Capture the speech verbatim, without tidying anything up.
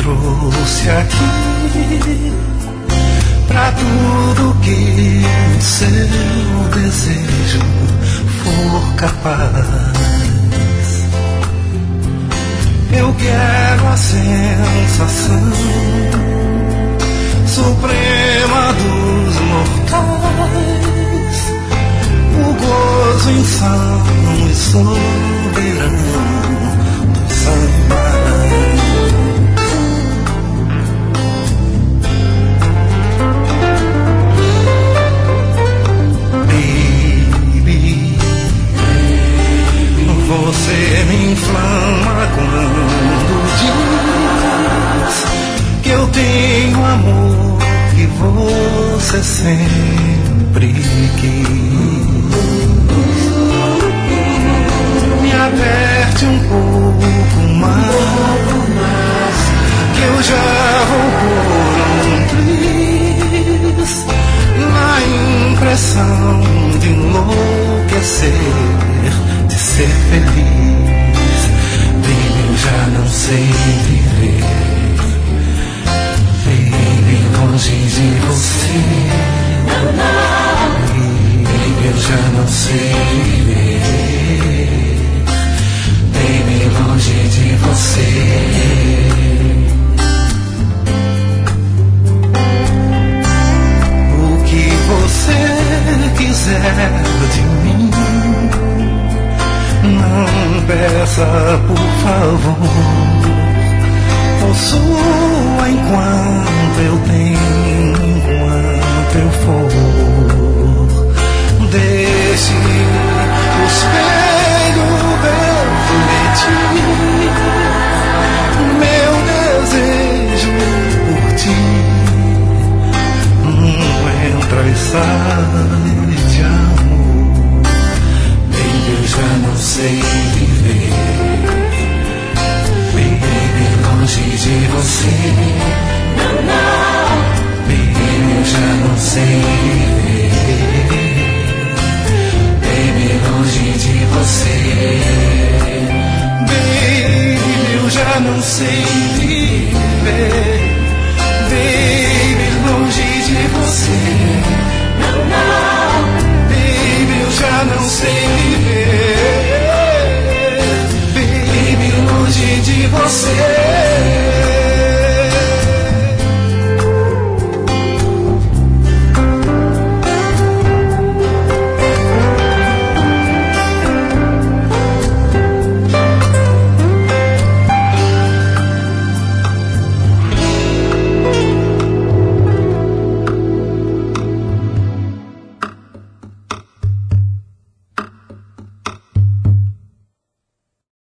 trouxe aqui pra tudo que o seu desejo for capaz. Eu quero a sensação suprema dos mortais, o gozo insano e soberano do samba. Você me inflama quando diz que eu tenho amor que você sempre quis. Me aperte um pouco mais, que eu já vou por um triz, na impressão de enlouquecer, de ser feliz. Baby, eu já não sei viver, baby, longe de você. Baby, eu já não sei viver, baby, longe de você. O que você quiser de mim, não peça, por favor. Possua enquanto eu tenho, enquanto eu for. Deixe o espelho refletir meu desejo por ti. Não entra e sai de amor, eu já não sei viver, baby, longe de você. Não, não, baby, eu já não sei viver, baby, longe de você. Baby, eu já não sei viver, baby, longe de você. Não, não, baby, eu já não sei viver, baby, longe de você.